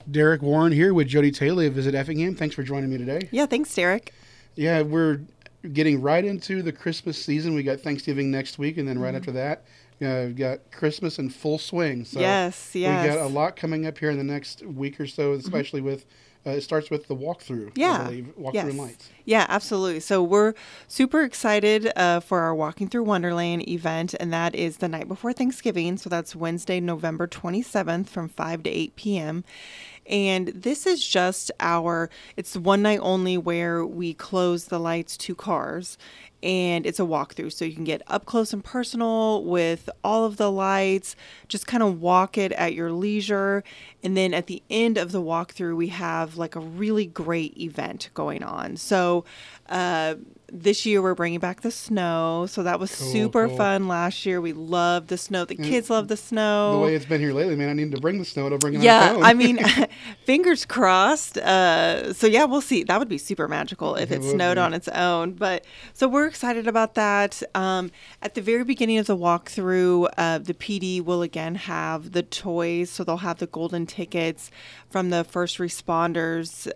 Derek Warren here with Jody Taylor of Visit Effingham. Thanks for joining me today. Yeah, thanks, Derek. Yeah, we're getting right into the Christmas season. We got Thanksgiving next week, and then right after that, we've got Christmas in full swing. So yes. we got a lot coming up here in the next week or so, especially with it starts with the walkthrough. Yeah. I believe. Walkthrough and lights. Yeah, absolutely. So we're super excited for our Walking Through Wonderland event, and that is the night before Thanksgiving. So that's Wednesday, November 27th from 5 to 8 p.m. And this is just it's one night only where we close the lights to cars. And it's a walkthrough, so you can get up close and personal with all of the lights, just kind of walk it at your leisure. And then at the end of the walkthrough, we have like a really great event going on. So this year we're bringing back the snow. So that was super fun last year. We loved the snow. The kids love the snow. The way it's been here lately, man, I need to bring the snow. I'll bring it on Yeah, its own. I mean, fingers crossed. So yeah, we'll see. That would be super magical if it snowed on its own. But so we're excited about that. At the very beginning of the walkthrough, the PD will again have the toys. So they'll have the golden tickets from the first responders.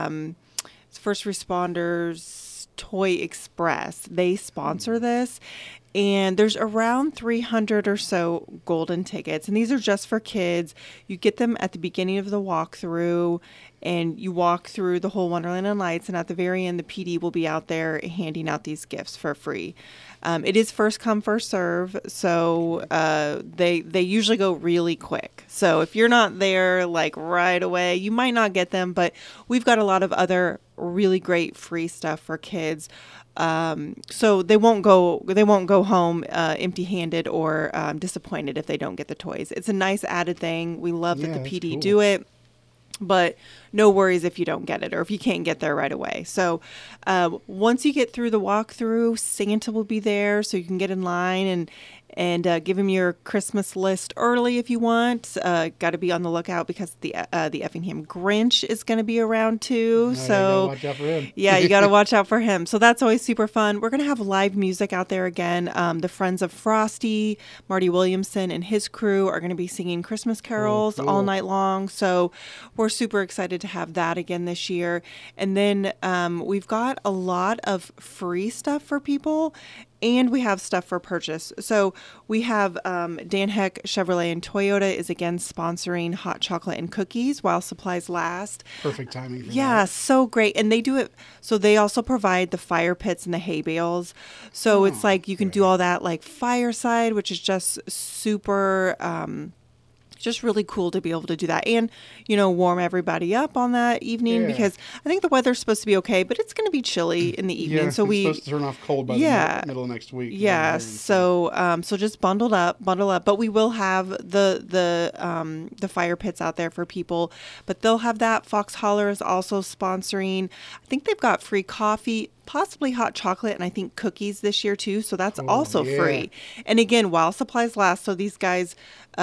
Toy Express. They sponsor this. And there's around 300 or so golden tickets. And these are just for kids. You get them at the beginning of the walkthrough. And you walk through the whole Wonderland and Lights. And at the very end, the PD will be out there handing out these gifts for free. It is first come, first serve. So they usually go really quick. So if you're not there like right away, you might not get them. But we've got a lot of other really great free stuff for kids. So they won't go home empty-handed or disappointed if they don't get the toys. It's a nice added thing. We love that the PD do it. But no worries if you don't get it or if you can't get there right away. So once you get through the walkthrough, Santa will be there so you can get in line and give him your Christmas list early if you want. Got to be on the lookout because the Effingham Grinch is going to be around too. So watch out for him. Yeah, you got to watch out for him. So that's always super fun. We're going to have live music out there again. The Friends of Frosty, Marty Williamson and his crew are going to be singing Christmas carols all night long. So we're super excited to have that again this year. And then we've got a lot of free stuff for people. And we have stuff for purchase. So we have Dan Heck Chevrolet and Toyota is again sponsoring hot chocolate and cookies while supplies last. Perfect timing for that. So great. And they do it. So they also provide the fire pits and the hay bales. So it's like you can do all that like fireside, which is just super just really cool to be able to do that and, warm everybody up on that evening because I think the weather's supposed to be okay, but it's going to be chilly in the evening. Yeah, so it's supposed to turn off cold by the middle of next week. Yeah. So just bundle up, but we will have the fire pits out there for people, but they'll have that. Fox Holler is also sponsoring. I think they've got free coffee, possibly hot chocolate, and I think cookies this year too. So that's also free. And again, while supplies last, so these guys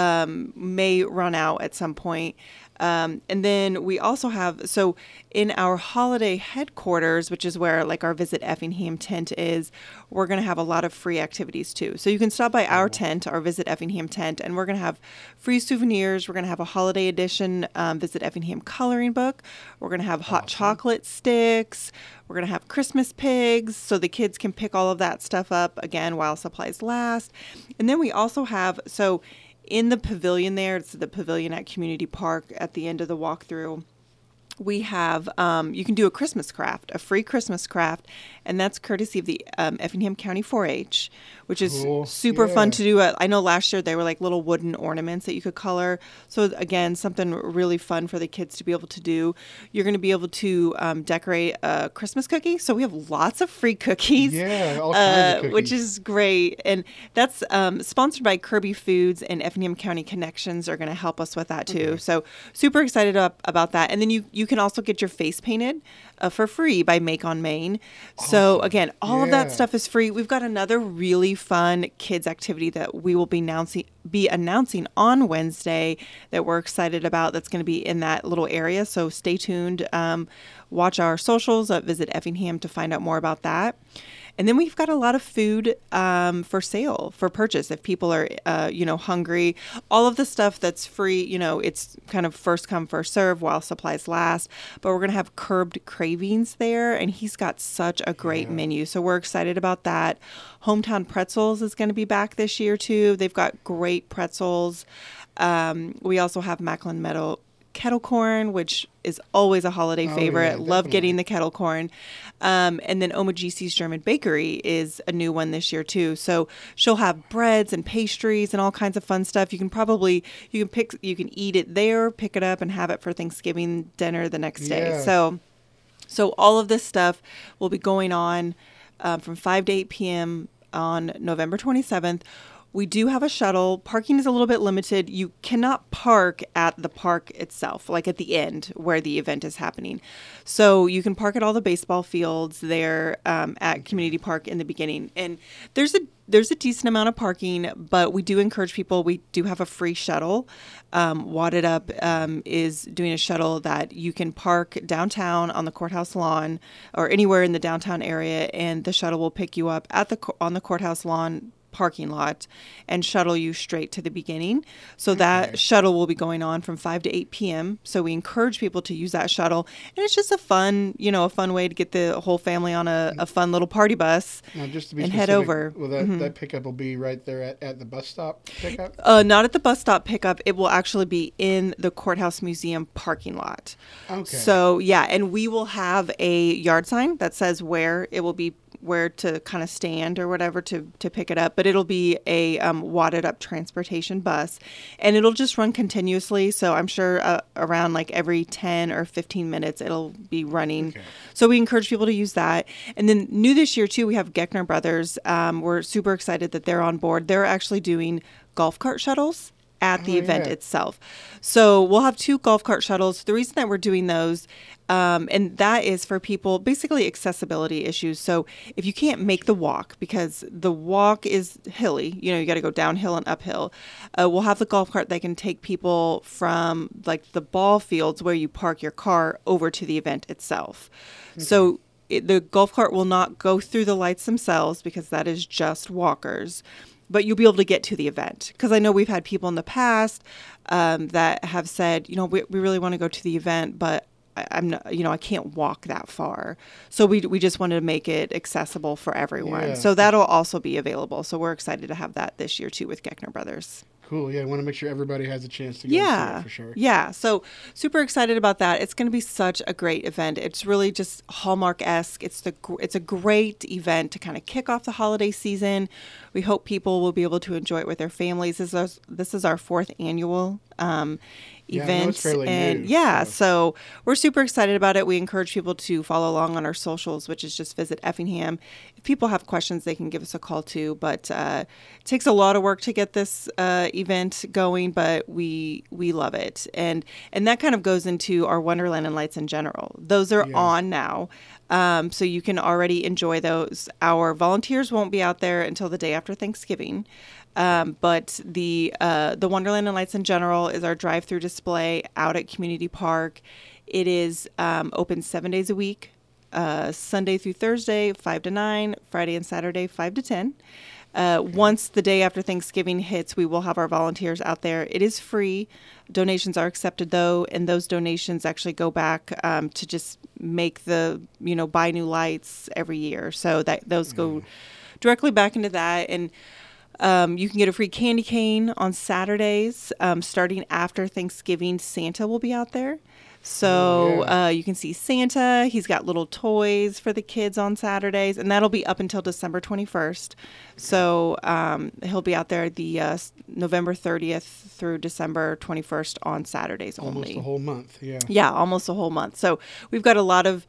may run out at some point. And then we also have, so in our holiday headquarters, which is where like our Visit Effingham tent is, we're going to have a lot of free activities too. So you can stop by our tent, our Visit Effingham tent, and we're going to have free souvenirs. We're going to have a holiday edition Visit Effingham coloring book. We're going to have hot chocolate sticks. We're going to have Christmas pigs so the kids can pick all of that stuff up again while supplies last. And then we also have, so in the pavilion there, it's the pavilion at Community Park at the end of the walkthrough, we have, you can do a Christmas craft, a free Christmas craft, and that's courtesy of the Effingham County 4-H, which is super fun to do. I know last year they were like little wooden ornaments that you could color. So again, something really fun for the kids to be able to do. You're going to be able to decorate a Christmas cookie. So we have lots of free cookies, all kinds of cookies, which is great. And that's sponsored by Kirby Foods, and Effingham County Connections are going to help us with that too. So super excited about that. And then you can also get your face painted for free by Make on Main. So Awesome. again, all of that Yeah. stuff is free. We've got another really fun kids activity that we will be announcing on Wednesday that we're excited about. That's going to be in that little area. So stay tuned. Watch our socials. Visit Effingham to find out more about that. And then we've got a lot of food for sale, for purchase. If people are, hungry, all of the stuff that's free, it's kind of first come, first serve while supplies last. But we're going to have Curbed Cravings there, and he's got such a great menu. So we're excited about that. Hometown Pretzels is going to be back this year, too. They've got great pretzels. We also have Macklin Meadow kettle corn, which is always a holiday favorite. Love getting the kettle corn. And then Omagisi's German Bakery is a new one this year too. So she'll have breads and pastries and all kinds of fun stuff. You can eat it there, pick it up and have it for Thanksgiving dinner the next day. So all of this stuff will be going on from 5 to 8 p.m. on November 27th. We do have a shuttle. Parking is a little bit limited. You cannot park at the park itself, like at the end where the event is happening. So you can park at all the baseball fields there at Community Park in the beginning. And there's a decent amount of parking, but we do encourage people. We do have a free shuttle. Wadded Up is doing a shuttle that you can park downtown on the courthouse lawn or anywhere in the downtown area, and the shuttle will pick you up on the courthouse lawn parking lot and shuttle you straight to the beginning. So that shuttle will be going on from 5 to 8 p.m. So we encourage people to use that shuttle. And it's just a fun way to get the whole family on a fun little party bus Now, just to be and specific, head over. Well, that pickup will be right there at the bus stop pickup? Not at the bus stop pickup. It will actually be in the Courthouse Museum parking lot. Okay. So, yeah, and we will have a yard sign that says where to kind of stand or whatever to pick it up. But it'll be a wadded up transportation bus, and it'll just run continuously. So I'm sure around like every 10 or 15 minutes it'll be running. Okay. So we encourage people to use that. And then new this year too, we have Geckner Brothers. We're super excited that they're on board. They're actually doing golf cart shuttles at the event itself. So we'll have 2 golf cart shuttles. The reason that we're doing those, and that is for people, basically accessibility issues. So if you can't make the walk, because the walk is hilly, you got to go downhill and uphill, we'll have the golf cart that can take people from like the ball fields where you park your car over to the event itself. Okay. So the golf cart will not go through the lights themselves because that is just walkers. But you'll be able to get to the event. Because I know we've had people in the past that have said, we really want to go to the event, but I'm not, I can't walk that far. So we just wanted to make it accessible for everyone. Yeah. So that'll also be available. So we're excited to have that this year too with Geckner Brothers. Cool. Yeah, I want to make sure everybody has a chance to go see it for sure. Yeah. So super excited about that. It's going to be such a great event. It's really just Hallmark-esque. It's a great event to kind of kick off the holiday season. We hope people will be able to enjoy it with their families. This is our 4th annual event. I know it's fairly new, so we're super excited about it. We encourage people to follow along on our socials, which is just visit Effingham. If people have questions, they can give us a call too. But it takes a lot of work to get this event going, but we love it. And that kind of goes into our Wonderland and Lights in general. Those are on now. So you can already enjoy those. Our volunteers won't be out there until the day after Thanksgiving. But the Wonderland and Lights in general is our drive-through display out at Community Park. It is open 7 days a week, Sunday through Thursday, 5 to 9, Friday and Saturday, 5 to 10. Once the day after Thanksgiving hits, we will have our volunteers out there. It is free. Donations are accepted, though, and those donations actually go back to just make buy new lights every year. So that those go directly back into that. And you can get a free candy cane on Saturdays. Starting after Thanksgiving, Santa will be out there. So you can see Santa. He's got little toys for the kids on Saturdays, and that'll be up until December 21st. So he'll be out there the November 30th through December 21st on Saturdays only. Almost a whole month, yeah. Yeah, almost a whole month. So we've got a lot of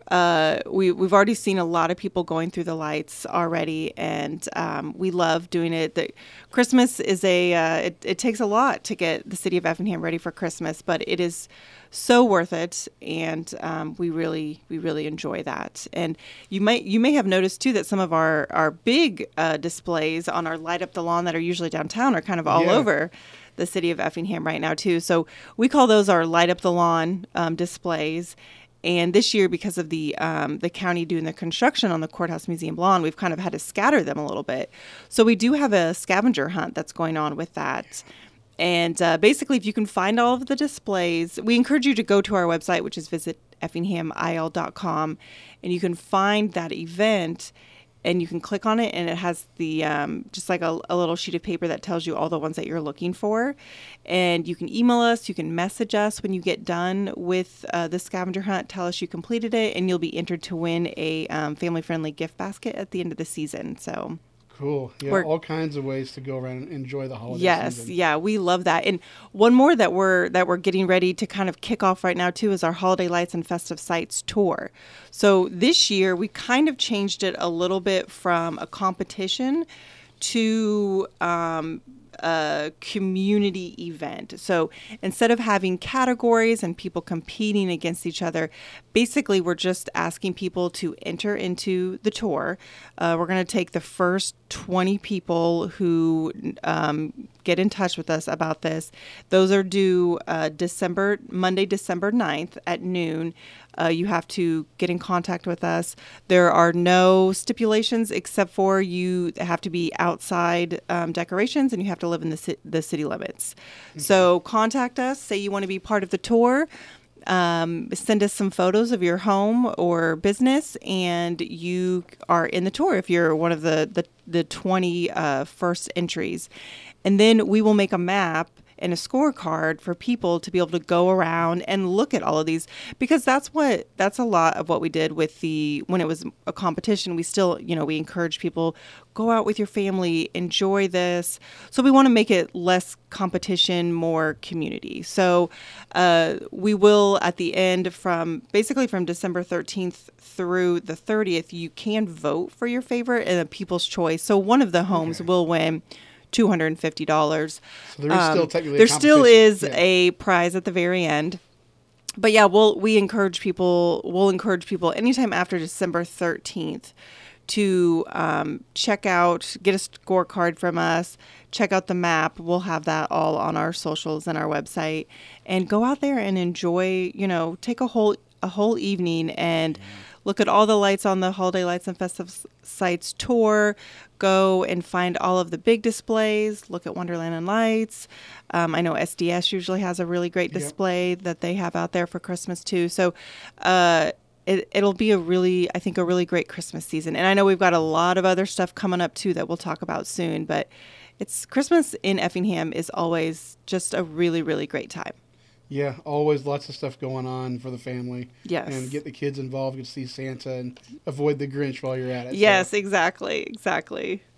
we've already seen a lot of people going through the lights already, and we love doing it. Christmas is it takes a lot to get the city of Effingham ready for Christmas, but it is so worth it, and we really enjoy that. And you may have noticed too that some of our big displays on our Light Up the Lawn that are usually downtown are kind of all over the city of Effingham right now too. So we call those our Light Up the Lawn displays. And this year, because of the county doing the construction on the Courthouse Museum lawn, we've kind of had to scatter them a little bit. So we do have a scavenger hunt that's going on with that. And basically, if you can find all of the displays, we encourage you to go to our website, which is visit effinghamil.com, and you can find that event. And you can click on it, and it has the just like a little sheet of paper that tells you all the ones that you're looking for. And you can email us, you can message us when you get done with the scavenger hunt. Tell us you completed it, and you'll be entered to win a family-friendly gift basket at the end of the season. So cool. Yeah, all kinds of ways to go around and enjoy the holiday season. Yes, yeah, we love that. And one more that we're getting ready to kind of kick off right now too is our Holiday Lights and Festive Sights tour. So this year we kind of changed it a little bit from a competition to a community event. So instead of having categories and people competing against each other, basically we're just asking people to enter into the tour. We're going to take the first 20 people who get in touch with us about this. Those are due Monday, December 9th at noon. You have to get in contact with us. There are no stipulations except for you have to be outside decorations and you have to live in the city limits. Mm-hmm. So contact us, say you want to be part of the tour. Send us some photos of your home or business, and you are in the tour if you're one of the 20 first entries. And then we will make a map and a scorecard for people to be able to go around and look at all of these, because that's a lot of what we did with when it was a competition. We still, we encourage people, go out with your family, enjoy this. So we want to make it less competition, more community. So we will, at the end, from December 13th through the 30th, you can vote for your favorite and a People's Choice. So one of the homes will win $250. So there is still technically there still is a prize at the very end. But yeah, we'll encourage people anytime after December 13th to get a scorecard from us, check out the map. We'll have that all on our socials and our website, and go out there and enjoy, take a whole evening and look at all the lights on the Holiday Lights and Festive Sights tour. Go and find all of the big displays. Look at Wonderland and Lights. I know SDS usually has a really great display that they have out there for Christmas too. So it'll be a really great Christmas season. And I know we've got a lot of other stuff coming up too that we'll talk about soon. But it's Christmas in Effingham is always just a really, really great time. Yeah, always lots of stuff going on for the family. Yes. And get the kids involved, get to see Santa, and avoid the Grinch while you're at it. Yes, so. Exactly.